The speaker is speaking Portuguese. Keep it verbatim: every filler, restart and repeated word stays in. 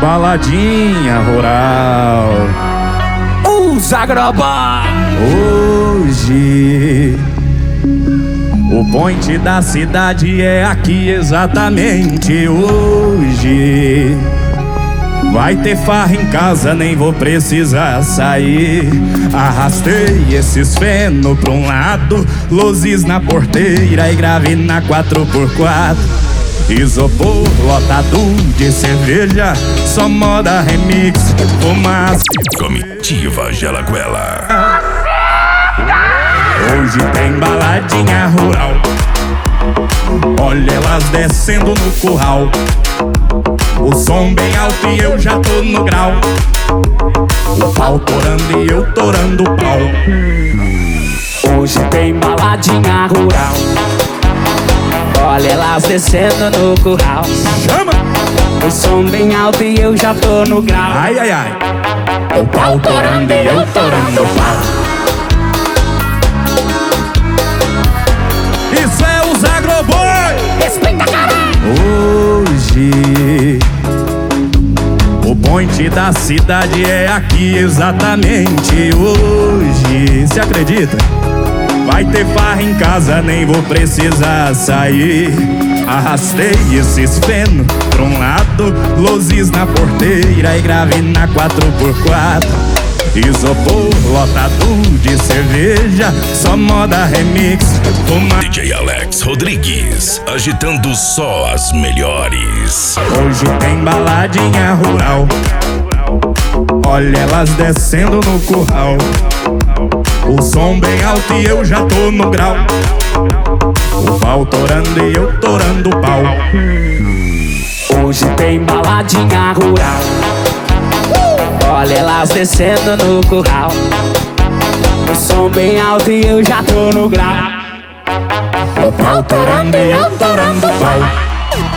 baladinha rural. Os Agroboy. Hoje o point da cidade é aqui exatamente hoje. Vai ter farra em casa, nem vou precisar sair. Arrastei esses feno pra um lado, luzes na porteira e grave na quatro por quatro. Isopor lotado de cerveja, só moda remix, fumaça. Comitiva Gelaguela. Hoje tem baladinha rural, olha elas descendo no curral. O som bem alto e eu já tô no grau. O pau torando e eu torando o pau. Hoje tem baladinha rural, olha elas descendo no curral. Chama! O som bem alto e eu já tô no grau. Ai, ai, ai. O pau torando e eu torando o pau. Isso é os Agroboy. Respeita, caralho. Hoje o point da cidade é aqui exatamente hoje. Se acredita? Vai ter farra em casa, nem vou precisar sair. Arrastei esses feno pra um lado, luzes na porteira e grave na quatro por quatro. Isopor lotado de cerveja, só moda remix, fuma... D J Alex Rodrigues, agitando só as melhores. Hoje tem baladinha rural, olha elas descendo no curral. O som bem alto e eu já tô no grau. O pau torando e eu torando o pau. Hoje tem baladinha rural, olha elas descendo no curral. O som bem alto e eu já tô no grau. O pau torando e eu torando o pau.